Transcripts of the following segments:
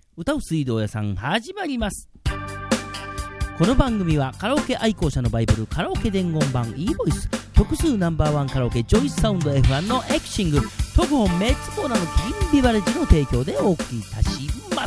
歌う水道屋さん始まります。この番組はカラオケ愛好者のバイブルカラオケ伝言版 e ボイス曲数ナンバーワンカラオケジョイスサウンド F1 のエキシング特報メッツコーナーのキリンビバレッジの提供でお送りいたします。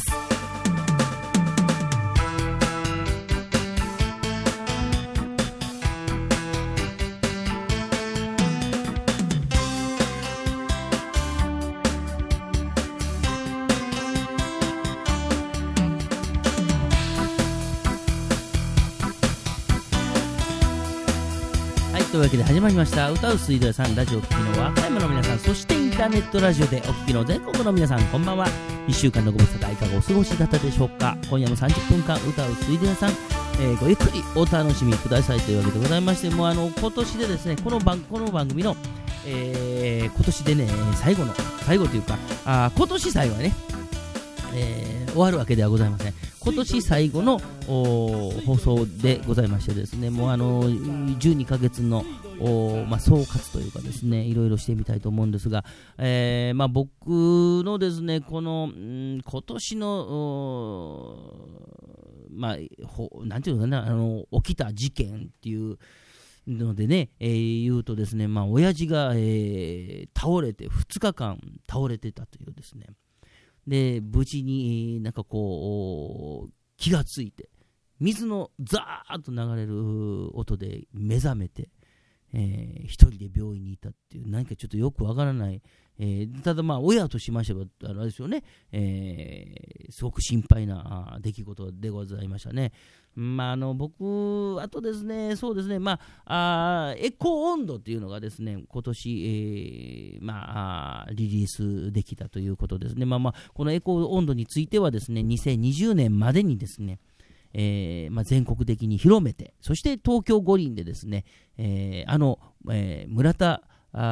というわけで始まりました歌う水道屋さん。ラジオを聴きの和歌山の皆さん、そしてインターネットラジオでお聴きの全国の皆さん、こんばんは。1週間のご無沙汰いかがお過ごしだったでしょうか。今夜も30分間歌う水道屋さん、ごゆっくりお楽しみくださいというわけでございまして、もう今年でですね、この番組の、今年でね最後というか今年最後はね、終わるわけではございません。今年最後の放送でございましてですね、もう12ヶ月の総括というかですね、いろいろしてみたいと思うんですが、僕のですねこの、今年のなんていうのかな、起きた事件っていうのでね、言うとですね、親父が、倒れて2日間倒れてたというですね、で無事になんかこう気がついて水のザーッと流れる音で目覚めて、一人で病院にいたっていう、何かちょっとよくわからない、ただ親としましてはあれですよね、すごく心配な出来事でございましたね。僕あとですね、そうですね、エコー温度っていうのがですね今年、リリースできたということですね。このエコー温度についてはですね2020年までにですね、全国的に広めて、そして東京五輪でですね、村田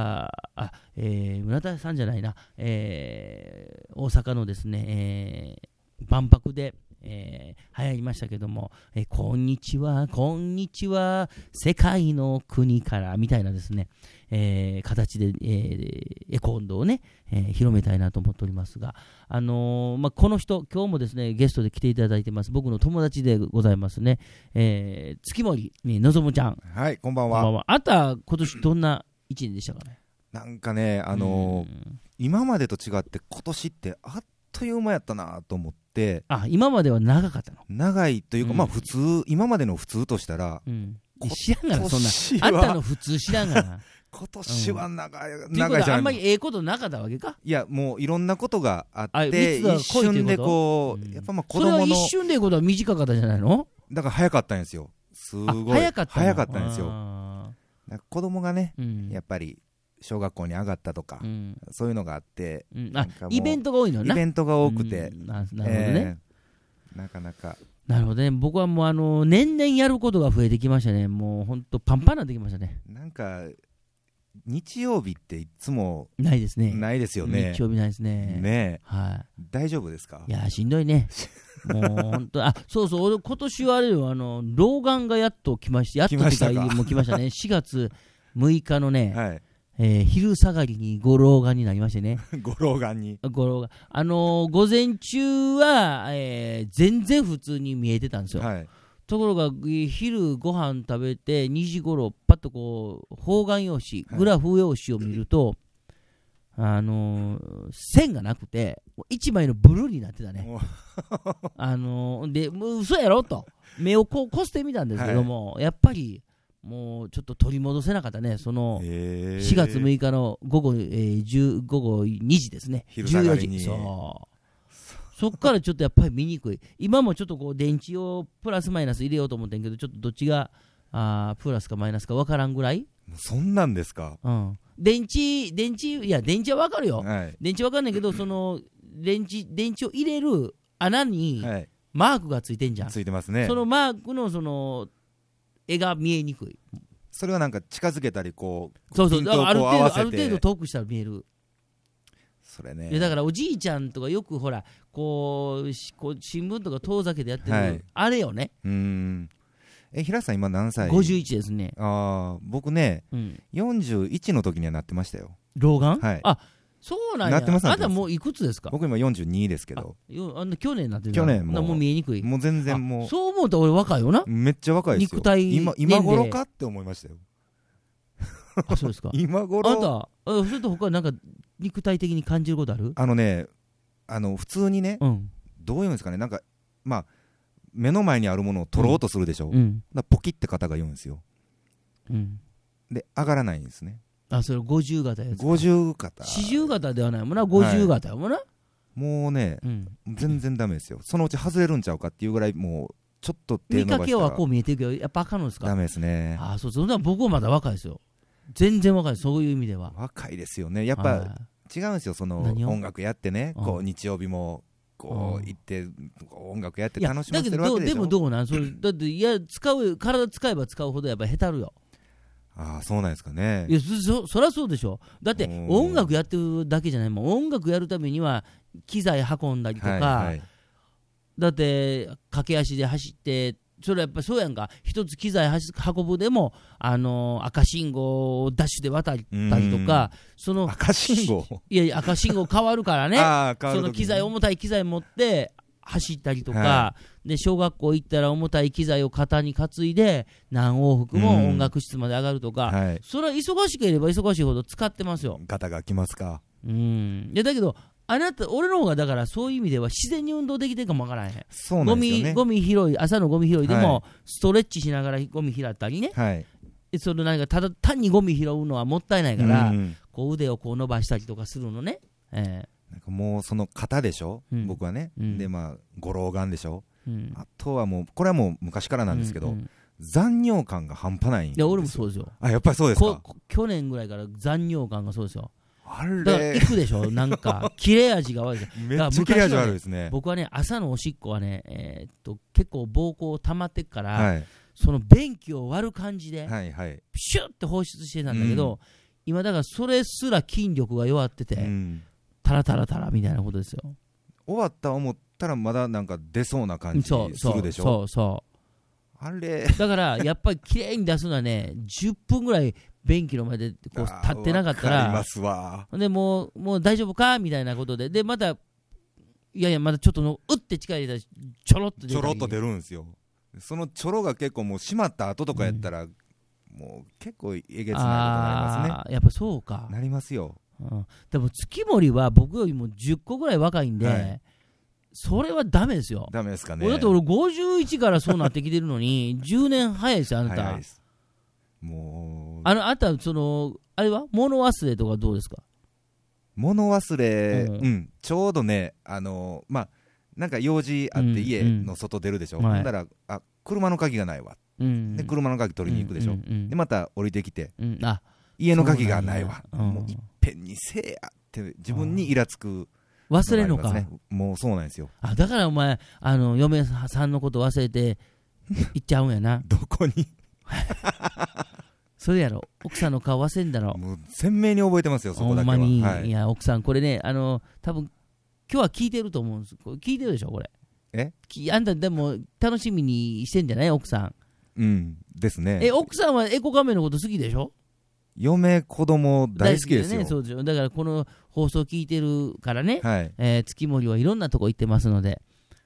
さんじゃないな、大阪のですね、万博で、流行りましたけども、こんにちは世界の国からみたいなですね、形で、エコ温度をね、広めたいなと思っておりますが、この人今日もですねゲストで来ていただいてます。僕の友達でございますね、月森のぞむちゃん。 はい、こんばんは。 あた今年どんな1年でしたかね。 なんかね、今までと違って今年ってあっという間やったなと思って。 今までは長かったの。 長いというか、普通、今までの普通としたら、 知らんがな、そんなあんたの普通知らんがな今年は長いじゃない。あんまりことなかったわけか。 いや、もういろんなことがあって一瞬でこう、やっぱ子供のそれは一瞬でことは短かったじゃないの。 だから早かったんですよ。すごい早かったんですよ。子供がね、やっぱり小学校に上がったとか、そういうのがあって、 イベントが多いのな。 イベントが多くて、 なるほどね、 なかなか。 なるほどね。僕はもう年々やることが増えてきましたね。もう本当パンパンになってきましたね。 なんか日曜日っていつもないですね。 ないですよね。 日曜日ないですね。 ね、はい。大丈夫ですか。 いやしんどいね。もう本当そう今年はあれよ、老眼がやっと来ました。もう来ましたね。4月6日のね。はい。昼下がりにご老眼になりましてねご老眼午前中は、全然普通に見えてたんですよ、はい、ところが昼ご飯食べて2時頃パッとこう方眼用紙、グラフ用紙を見ると、線がなくて1枚のブルーになってたねで嘘やろと目をこすってみたんですけども、やっぱりもうちょっと取り戻せなかったね。その4月6日の午後2時ですね。 昼下がりにそっからちょっとやっぱり見にくい。今もちょっとこう電池をプラスマイナス入れようと思ってんけど、ちょっとどっちがプラスかマイナスか分からんぐらい。 そんなんですか。 電池いや電池は分かるよ、はい、電池分かんないけど、その電池を入れる穴にマークがついてんじゃん。 ついてますね。 そのマークのその絵が見えにくい。 それはなんか近づけたりこう、 そうだからある程度遠くしたら見える。 それね。 だからおじいちゃんとかよくほらこう新聞とか遠ざけてやってる、はい、あれよね。 平さん今何歳 ？51ですね。 僕ね、41の時にはなってましたよ。 老眼？ はい。 そうなんや。 なってます。 あなたもういくつですか？ 僕今42ですけど。 去年なってる。 去年もう見えにくい。 もう全然もう。 そう思うと俺若いよな。 めっちゃ若いですよ。 肉体今頃かって思いましたよ。 あ、そうですか。 今頃。 あんた、それと他なんか肉体的に感じることある？ 普通にね、どういうんですかね、なんか、まあ、目の前にあるものを取ろうとするでしょ。だポキって肩が言うんですよ。で、上がらないんですね。 あ、それ50型やつか。 50型。 40型ではないもんな、50型やもんな。 もうね、全然ダメですよ。そのうち外れるんちゃうかっていうぐらい、もう、ちょっと手伸ばしたら。見かけはこう見えてるけど、やっぱあかんのですか？ ダメですね。 あ、そうそう。僕はまだ若いですよ。全然若いです、そういう意味では。 若いですよね。やっぱ、違うんですよ、その音楽やってね、こう日曜日もこう行って音楽やって楽しませてるわけでしょ。 でもどうなん？それだって体使えば使うほどやっぱ下手るよ。 ああ、そうなんですかね。 いや、そりゃそうでしょ。だって音楽やってるだけじゃないもん。音楽やるためには機材運んだりとか、だって駆け足で走ってそれやっぱりそうやんか。一つ機材運ぶでも赤信号をダッシュで渡ったりとか、その赤信号いや赤信号変わるからねその機材、重たい機材持って走ったりとか、で小学校行ったら重たい機材を肩に担いで何往復も音楽室まで上がるとか、それは忙しければ忙しいほど使ってますよ。 肩がきますか。 でだけど俺の方がだからそういう意味では自然に運動できてるかもわからへん。 そうなんですよね。 ゴミ拾い、朝のゴミ拾いでもストレッチしながらゴミ拾ったりね、そのなんかただ単にゴミ拾うのはもったいないから、こう腕をこう伸ばしたりとかするのね。 なんかもうその肩でしょ、僕はね、でまあ五郎丸でしょ、あとはもうこれはもう昔からなんですけど、残尿感が半端ないんですよ。 いや俺もそうですよ。 あ、やっぱりそうですか。 去年ぐらいから残尿感がそうですよ。 あれだから行くでしょ、なんか切れ味が悪いです。 めっちゃ切れ味悪いですね。 僕はね、朝のおしっこはね、結構膀胱溜まってっから、その便器を割る感じで、シュッて放出してたんだけど、今だからそれすら筋力が弱ってて、タラタラタラみたいなことですよ。 終わった思ったらまだなんか出そうな感じするでしょ。あれだからやっぱりきれいに出すのはね、10分ぐらい便器の前でこう立ってなかったら、でもう大丈夫かみたいなことで、またいやまだちょっとうって力入れたらちょろっと出るんですよ。そのちょろが結構もう閉まった後とかやったら、もう結構えげつないことになりますね。 やっぱそうか。 なりますよ。 でも月森は僕よりも10個ぐらい若いんで、それはダメですよ。 ダメですかね。 だって俺51からそうなってきてるのに10年早いですよ、あなた。 早いです。もうあなたそのあれは物忘れとかどうですか？ 物忘れ、ちょうどね、まあなんか用事あって家の外出るでしょ。ほんだら車の鍵がないわ。で車の鍵取りに行くでしょ。でまた降りてきて、家の鍵がないわ。もういっぺんにせえやって自分にイラつく。 忘れるのか。 もうそうなんですよ。 だからお前嫁さんのこと忘れて行っちゃうんやな。 どこにそれやろ、奥さんの顔忘れんだろ。 もう鮮明に覚えてますよ、そこだけは。 ほんまに、いや奥さんこれね、多分今日は聞いてると思うんです。聞いてるでしょこれ。あんたでも楽しみにしてんじゃない奥さん。ですね。 奥さんはエコカメのこと好きでしょ？ 嫁子供大好きですよ。 そうですよ。だからこの放送聞いてるからね、月森はいろんなとこ行ってますので。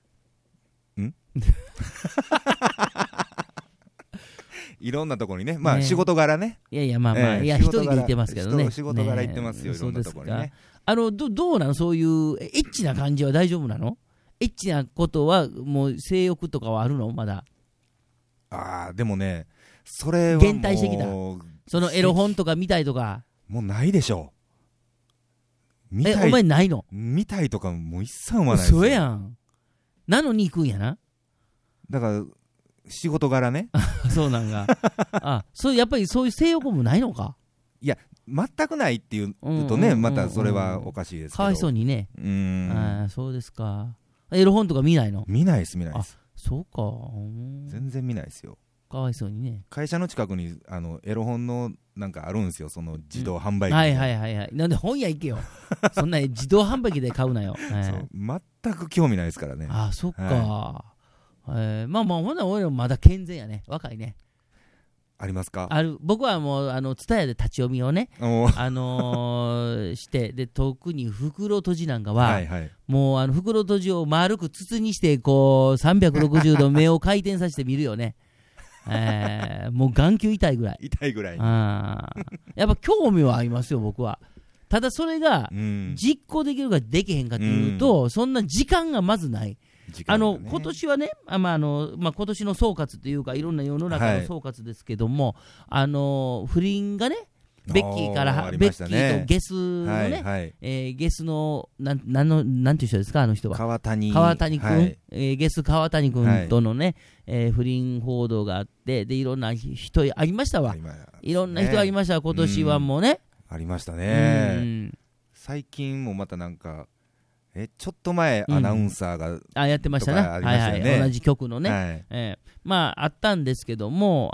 いろんなところにね、まあ仕事柄ね。 いやまあいや一人で行ってますけどね。 仕事柄行ってますよ、いろんなところにね。 どうなの、そういうエッチな感じは大丈夫なの？エッチなことはもう性欲とかはあるのまだ？ でもね、それはもう減退してきた。そのエロ本とか見たいとかもうないでしょ。 お前ないの？ 見たいとかもう一切はないですよ。 そうやん。なのに行くんやな。 だから仕事柄ね。 そうなんが。やっぱりそういう性欲もないのか。 いや全くないっていうとね、またそれはおかしいですけど。 かわいそうにね。そうですか。エロ本とか見ないの？見ないです。そうか。 全然見ないですよ。 かわいそうにね。 会社の近くにエロ本のなんかあるんですよ、その自動販売機。 なんで本屋行けよ。そんな自動販売機で買うなよ。 全く興味ないですからね。 そっか。まあほんなら俺らまだ健全やね。若いね。 ありますか？ ある。僕はもうTSUTAYAで立ち読みをね、してで特に袋とじなんかは、はいはい、もう袋とじを丸く筒にしてこう360度目を回転させてみるよね。もう眼球痛いぐらい。 痛いぐらい。 やっぱ興味はありますよ僕は。ただそれが実行できるかできへんかっていうと、そんな時間がまずない。今年はね、今年の総括というかいろんな世の中の総括ですけども、不倫がねベッキーとゲスのね、はいはい、ゲスのなんていう人ですか、あの人は川谷君、はい、ゲス川谷君とのね、不倫報道があって、でいろんな人ありましたわ、いろんな人ありました、今年はもうね、 ありましたね。最近もまたなんかちょっと前アナウンサーが、 やってましたね、はいはい、同じ局のね、あったんですけども、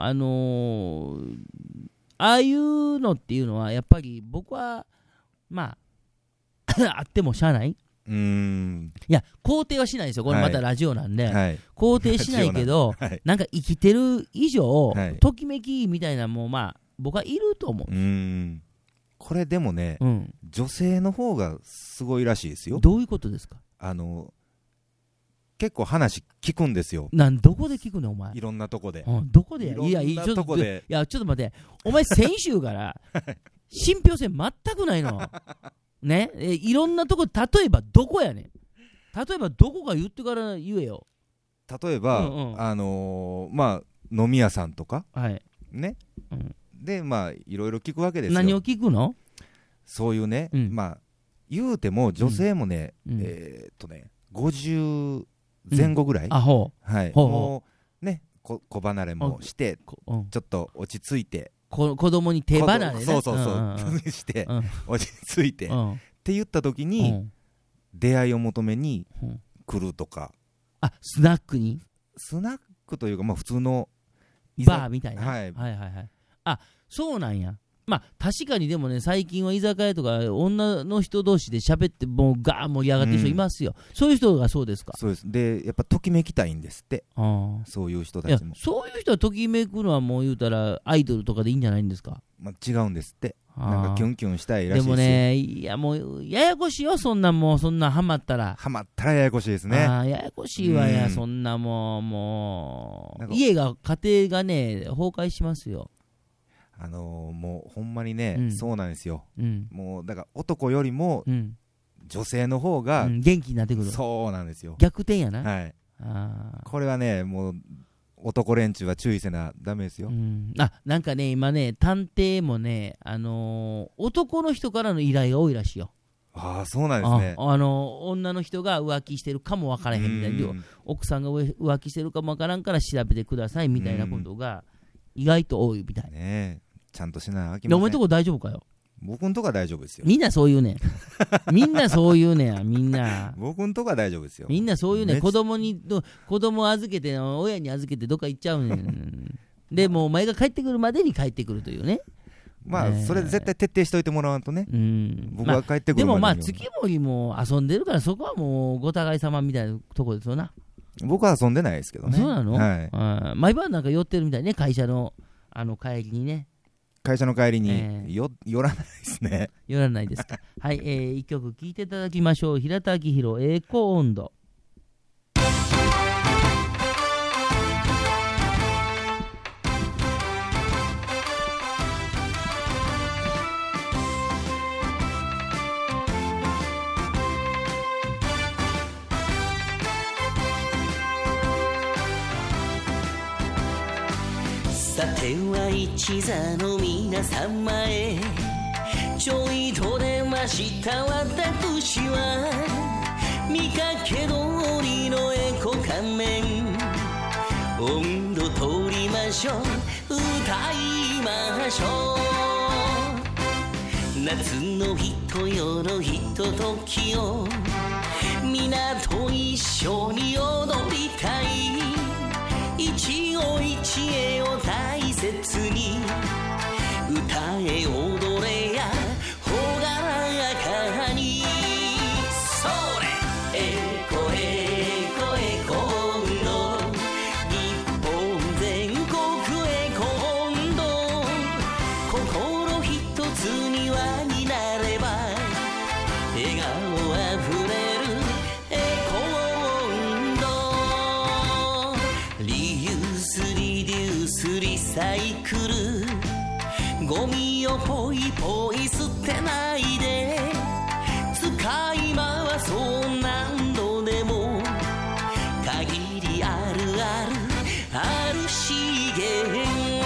ああいうのっていうのはやっぱり僕はあってもしゃあない。いや肯定はしないですよ、これまたラジオなんで、肯定しないけど、なんか生きてる以上、ときめきみたいなもん僕はいると思う。 これでもね、女性の方がすごいらしいですよ。 どういうことですか？ 結構話聞くんですよ。 どこで聞くのお前？ いろんなとこで。 どこでや？いやちょっと待って、お前先週から信憑性全くないの。ね、いろんなとこ、例えばどこやねん。例えばどこか言ってから言えよ。 例えば、飲み屋さんとか、ね、でいろいろ聞くわけですよ。 何を聞くの？ そういうね、言うても女性もね、50前後ぐらい、もうね、子離れもして、ちょっと落ち着いて、 子供に手離れね、 そうして、落ち着いて、って言った時に、出会いを求めに来るとか。 スナックに？ スナックというか、普通のバーみたいな。はいはいはい。そうなんや。確かにでもね、最近は居酒屋とか女の人同士で喋ってもうガー盛り上がってる人いますよ、そういう人がそうですか？ そうです。でやっぱときめきたいんですって。そういう人たちも。 そういう人はときめくのはもう言うたらアイドルとかでいいんじゃないんですか？ 違うんですって。なんかキュンキュンしたいらしいですよ。 でもね、いやもうややこしいよ、そんなハマったらややこしいですね。 ややこしいわや、そんなもう家が家庭がね崩壊しますよ。 もうほんまにね、そうなんですよ、もうだから男よりも女性の方が、 元気になってくる。 そうなんですよ。 逆転やな。 これはね、もう男連中は注意せなダメですよ。 なんかね今ね探偵もね、男の人からの依頼が多いらしいよ。 そうなんですね。 女の人が浮気してるかも分からへんみたいな、奥さんが浮気してるかも分からんから調べてくださいみたいなことが意外と多いみたいね。ちゃんとしなあきません。 お前んとこ大丈夫かよ？ 僕んとこは大丈夫ですよ。 みんなそう言うねん。みんなそう言うねん。みんな。 僕んとこは大丈夫ですよ。 みんなそう言うねん。子供預けて、親に預けてどっか行っちゃうねん。でもうお前が帰ってくるまでに帰ってくるというね。 それ絶対徹底しといてもらわんとね。僕が帰ってくるまでに。 でも月森も遊んでるからそこはもうご互い様みたいなとこですよな。 僕は遊んでないですけどね。 そうなの？毎晩なんか寄ってるみたいね、会社の帰りにね。 会社の帰りに、寄らないですね。 寄らないですか。はい、一曲聴いていただきましょう。平田明宏、栄光温度。 さては一座の皆様へちょいと出ました私は見かけ通りのエコ仮面温度取りましょう歌いましょう夏のひと夜ひとときを皆と一緒に踊りたい一期一会を大切に歌え踊れやほがらかにそれエコエコエコ温度日本全国エコ温度来るゴミをポイポイ捨てないで使い回そう何度でも限りあるある資源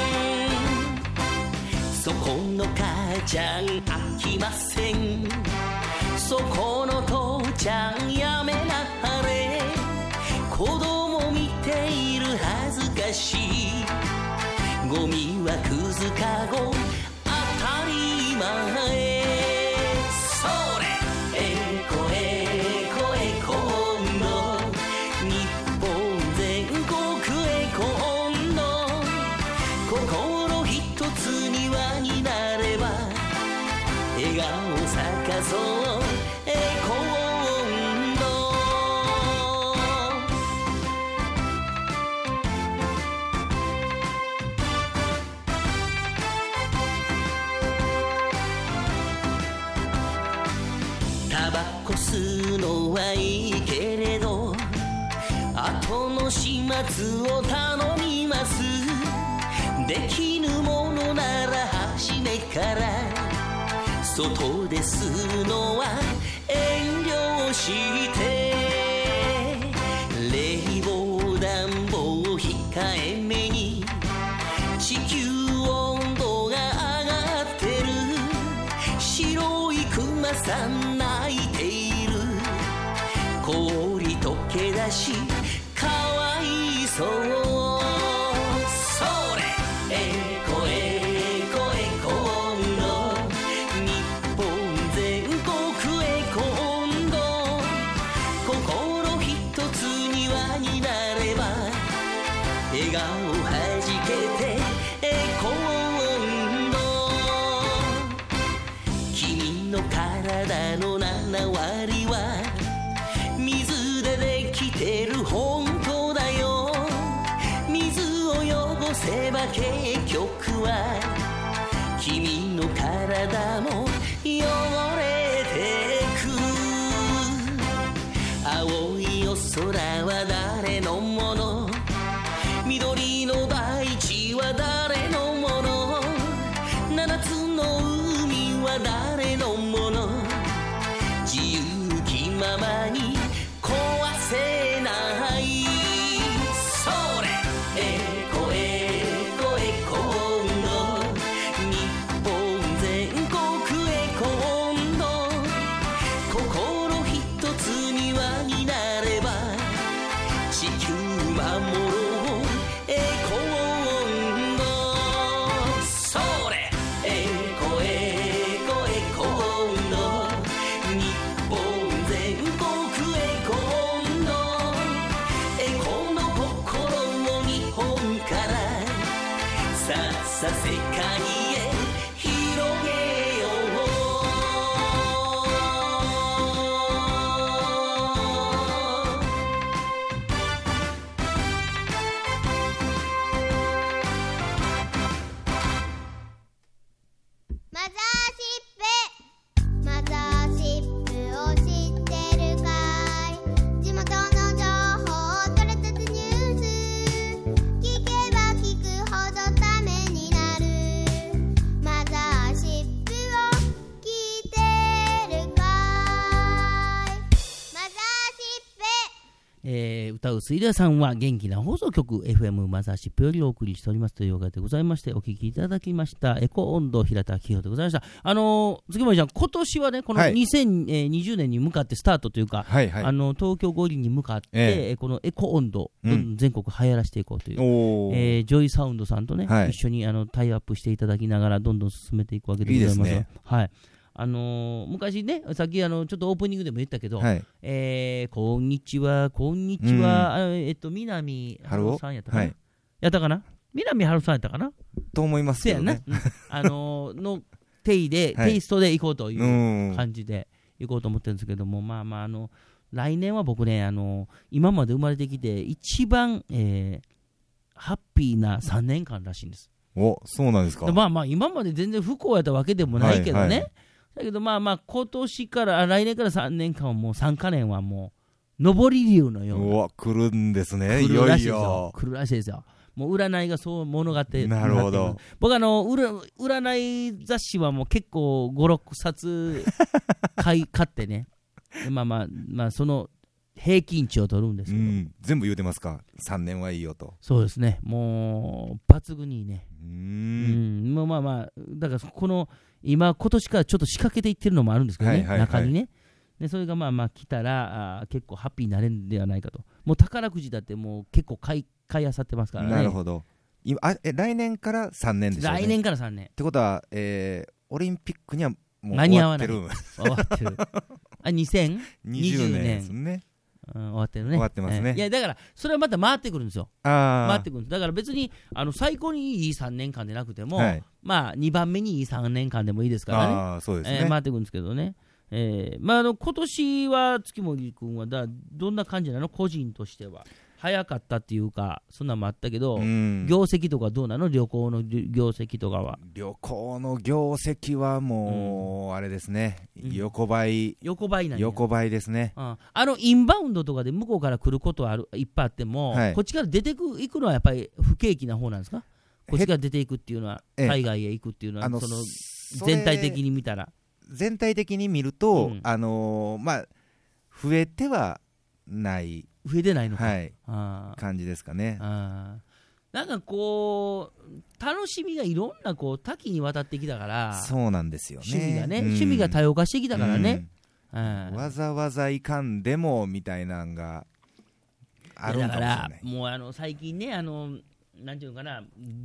そこの母ちゃん飽きませんそこの父ちゃんやめなはれ子供見ている恥ずかしいゴミはくずかご当たり前それエコエコエコ温度日本全国エコ温度心一つに輪になれば笑顔咲かそうエコ温度タバコ吸うのはいいけれど後の始末を頼みますできぬものなら初めから外で吸うのは遠慮して冷房暖房控えめに地球温度が上がってる白いクマさん泣いている氷溶け出しかわいそうそれエコエコエコ温度日本全国エコ温度心一つに輪になれば笑顔はじけてエコ温度君の体の7割は水でできてる本当だよ水を汚せば結局は君の体も汚れてく青いお空は誰のもの緑の大地は誰のもの7つの海は誰のもの自由気ままに壊せないそれエコエコエコ温度日本全国エコ温度心一つに輪になれば地球守ろうエコ温度それエコエコエコ温度日本全国エコ温度エコの心を日本からさっさ世界へ広げようマザーシップを知ってるかい地元の情報取れたてニュース聞けば聞くほどためになるマザーシップを聞いてるかいマザーシップ歌うスイラさんは元気な放送局 FM マザーシップよりお送りしておりますというわけでございましてお聞きいただきましたエコ温度平田清でございました。杉森ちゃん今年はねこの2020年に向かってスタートというか、 はいはい、 東京五輪に向かって、このエコ温度、全国流行らしていこうという、ジョイサウンドさんとね、一緒にタイアップしていただきながらどんどん進めていくわけでございます。いいですね。はい。昔ね、さっきちょっとオープニングでも言ったけど、こんにちは、こんにちは、南春夫さんやったかな、やったかな南春夫さんやったかなと思いますけどね。 のテイストでいこうという感じでいこうと思ってるんですけども、来年は僕ね、今まで生まれてきて一番、ハッピーな3年間らしいんです。 お、そうなんですか。 今まで全然不幸やったわけでもないけどね、だけど今年から来年から3年間はもう3か年はもう上り竜のような。 うわ、来るんですね。いよいよ来るらしいですよ。 もう占いがそう物語ってなるほど。 僕占い雑誌はもう結構5、6冊買ってねまあその平均値を取るんですけど、 全部言うてますか、3年はいいよと。 そうですね、もう抜群にいいね。もうまあだから今年からちょっと仕掛けていってるのもあるんですけどね、中にね。でそれがまあ来たら結構ハッピーになれるんではないかと。もう宝くじだってもう結構買いあさってますからね。 なるほど。来年から3年でしょうね。 来年から3年ってことは、オリンピックにはもう間に合わない。 終わってる2020年ですね。 終わってるね。 終わってますね。 いやだからそれはまた回ってくるんですよ。回ってくるんです。だから別に最高にいい3年間でなくても、まあ2番目にいい3年間でもいいですからね。 そうですね。 回ってくるんですけどね。今年は月森君はどんな感じなの、個人としては。早かったっていうかそんなのもあったけど、業績とかどうなの、旅行の業績とかは。 旅行の業績はもうあれですね、横ばいですね。 インバウンドとかで向こうから来ることはいっぱいあっても、こっちから出ていくのはやっぱり不景気な方なんですか。こっちから出ていくっていうのは、海外へ行くっていうのはその全体的に見たら、 全体的に見ると、まあ増えてはないのか、感じですかね。 なんかこう楽しみがいろんなこう多岐にわたってきたから。そうなんですよね。趣味が多様化してきたからね。 わざわざいかんでもみたいなのがあるんかもしれない。だからもう最近ねなんていうのかな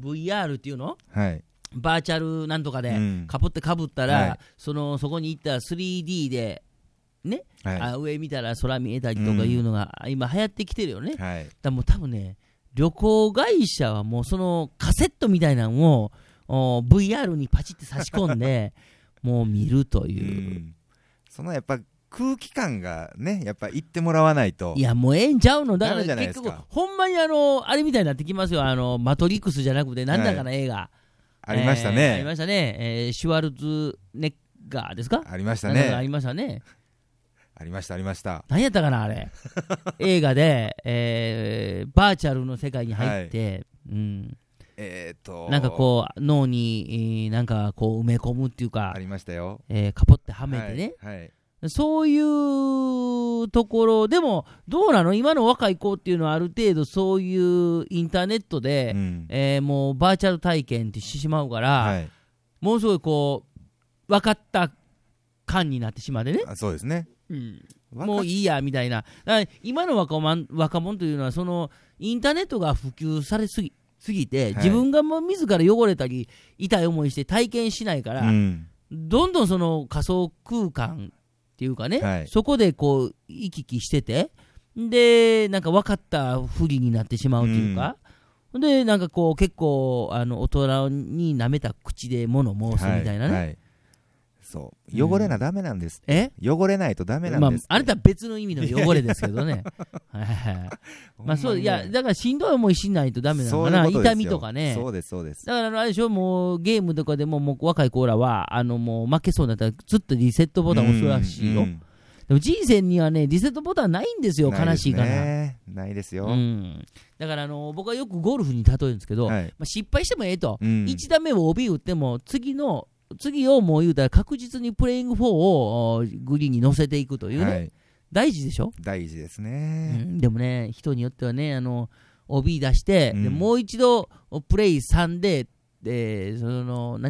VR っていうの、バーチャルなんとかでかぶったら、そこに行った 3D でね、上見たら空見えたりとかいうのが今流行ってきてるよね。だもう多分ね、旅行会社はもうそのカセットみたいなのをVR にパチって差し込んでもう見るという、 そのやっぱ空気感がね、やっぱ行ってもらわないと。 いやもうええんちゃうの。だから結局ほんまにあれみたいになってきますよ。マトリックスじゃなくてなんだかな、映画ありましたね。 ありましたね。シュワルツネッガーですか。 ありましたね。 ありましたね。 ありました。 何やったかなあれ映画で、バーチャルの世界に入って、なんかこう脳に、なんかこう埋め込むっていうか、 ありましたよ。 カポってはめてね、そういうところでもどうなの、今の若い子っていうのはある程度そういうインターネットで、もうバーチャル体験ってしてしまうから、ものすごいこう分かった感になってしまってね。 そうですね。 もういいやみたいな。今の若者というのはそのインターネットが普及されすぎて、自分がもう自ら汚れたり痛い思いして体験しないから、どんどんその仮想空間っていうかね、そこでこう行き来してて、でなんか分かったふりになってしまうというか、でなんかこう結構大人に舐めた口で物申すみたいなね。 そう汚れなダメなんです。汚れないとダメなんです。 あなたは別の意味の汚れですけどね。まあそう、いやだからしんどい思いしないとダメなのかな。痛みとかね。 そうです。 だからあれでしょ、もうゲームとかでももう若い子らはもう負けそうになったらずっとリセットボタンを押すらしいよ。でも人生にはねリセットボタンないんですよ。悲しいから。 ないですよ。 だから僕はよくゴルフに例えるんですけど、失敗してもええと。1打目を OB 打っても次をもう言うたら確実にプレイング4をグリーンに乗せていくというね、大事でしょ。 大事ですね。 でもね、人によってはね、OB 出して、でもう一度プレイ3で、その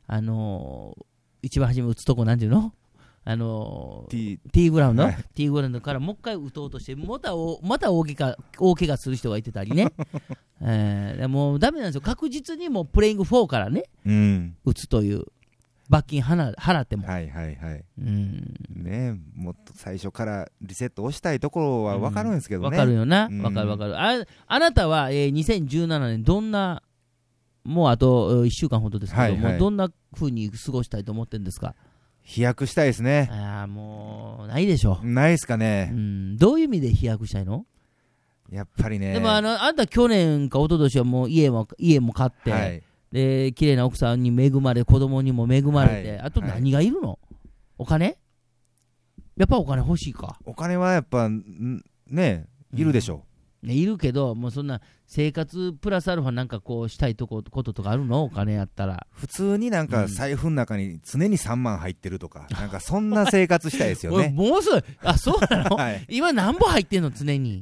一番初め打つとこなんていうの、ティーグラウンド、ティーグラウンドからもう一回打とうとしてまた大怪我する人がいてたりね。もうダメなんですよ。確実にもうプレイング4からね、打つという。罰金払っても、 ね、もっと最初からリセットをしたいところは分かるんですけどね。 分かるよな、分かる。あなたは、2017年どんな、もうあと1週間ほどですけども、どんな風に過ごしたいと思ってるんですか。 飛躍したいですね。 もうないでしょ。 ないですかね。 どういう意味で飛躍したいの。 やっぱりね。 でもあんた去年か一昨年はもう家も買って、で綺麗な奥さんに恵まれ、子供にも恵まれて、あと何がいるの、お金。やっぱお金欲しいか。 お金はやっぱねいるでしょいるけど、もうそんな生活プラスアルファなんかこうしたいこととかあるの？お金やったら。 普通になんか財布の中に常に3万入ってるとか、なんかそんな生活したいですよね。 もうすぐ、あ、そうなの、 はい、 今何本入ってんの常に。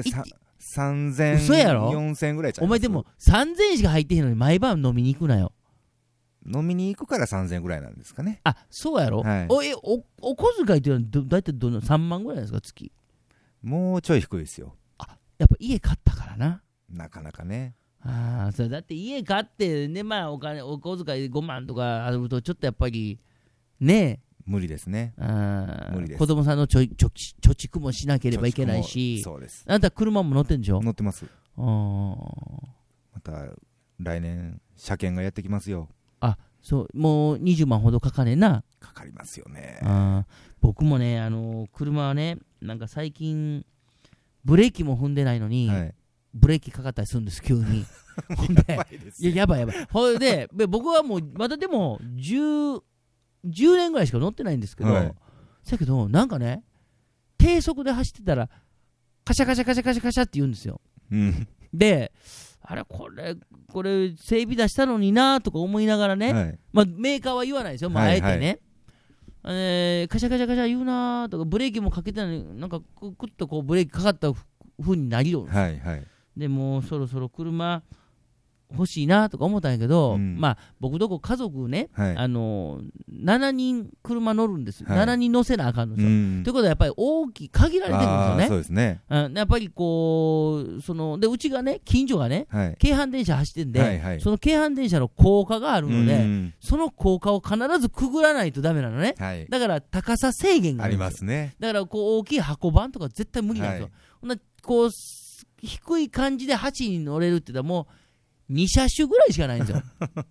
3000、 嘘やろ 4000ぐらいちゃいます。 お前でも3000しか入ってへんのに毎晩飲みに行くなよ。 飲みに行くから3000ぐらいなんですかね。 あ、そうやろ、 はい、 お小遣いっていうのはだいたい3万ぐらいですか月？ もうちょい低いですよ。 あ、やっぱ家買ったからな。 なかなかね。 それだって家買ってね、まあお小遣い5万とかあるとちょっとやっぱりね、 無理ですね。無理です。 子供さんの貯蓄もしなければいけないし。 そうです。 あなた車も乗ってんでしょ？ 乗ってます。 また来年車検がやってきますよ。 あ、そう、もう20万ほどかかねえな。 かかりますよね。 僕もね、車はね、なんか最近ブレーキも踏んでないのに、はい、ブレーキかかったりするんです急に。ほんで、やばい。ほんで僕はもうまだでも10年ぐらいしか乗ってないんですけど、だけどなんかね、低速で走ってたらカシャカシャカシャカシャカシャって言うんですよ。で、あれこれ整備出したのになとか思いながらね、はい、まあ、メーカーは言わないですよ、あえてね、カシャカシャカシャ言うなとか、ブレーキもかけてないのになんかクッとこうブレーキかかった風になりよるんですよ。でもうそろそろ車欲しいなとか思ったんやけど、まあ僕どこ家族ね、7人車乗るんですよ、7人乗せなあかんのですよ。ということはやっぱり限られてるんですよね。 そうですね。 やっぱりこうでうちがね、近所がね、京阪電車走ってんで、その京阪電車の高架があるので、その高架を必ずくぐらないとダメなのね。だから高さ制限があるんですよ。 ありますね。 だからこう大きい箱番とか絶対無理なんですよ。こう低い感じで8に乗れるって言ったらもう2車種ぐらいしかないんですよ。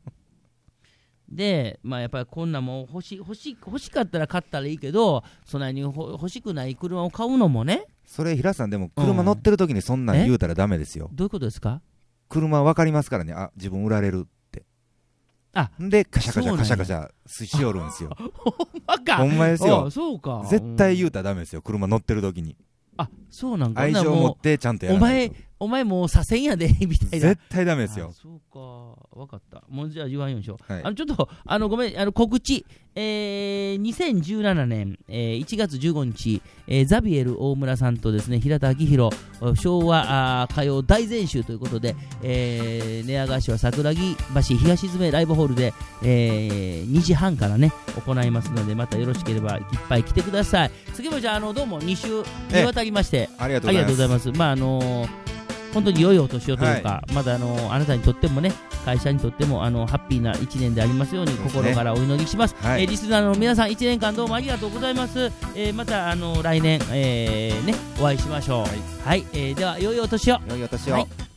で、まあやっぱりこんなもん欲しかったら買ったらいいけど、そんなに欲しくない車を買うのもね。 それ平さんでも車乗ってる時にそんなん言うたらダメですよ。 どういうことですか？ 車分かりますからね。あ、自分売られるって。でカシャカシャカシャカシャしよるんですよ。 ほんまか。 ほんまですよ。 そうか。 絶対言うたらダメですよ。車乗ってる時に。 あ、そうなんか。 愛情持ってちゃんとやらないと。 お前もう左遷やでみたいな。 絶対ダメですよ。 そうか、分かった。もうじゃあ言わんようにしよう。ちょっとごめん、告知、2017年、1月15日、ザビエル大村さんとですね、平田明宏昭和歌謡大全集ということで、寝屋川市は桜木橋東詰ライブホールで、2時半からね行いますので、またよろしければいっぱい来てください。次もじゃあどうも2週にわたりまして、 ありがとうございます。 まあ本当に良いお年をというか、まだあなたにとってもね、会社にとってもハッピーな1年でありますように心からお祈りします。リスナーの皆さん、1年間どうもありがとうございます。また来年、お会いしましょう。はい、では良いお年を。 良いお年を。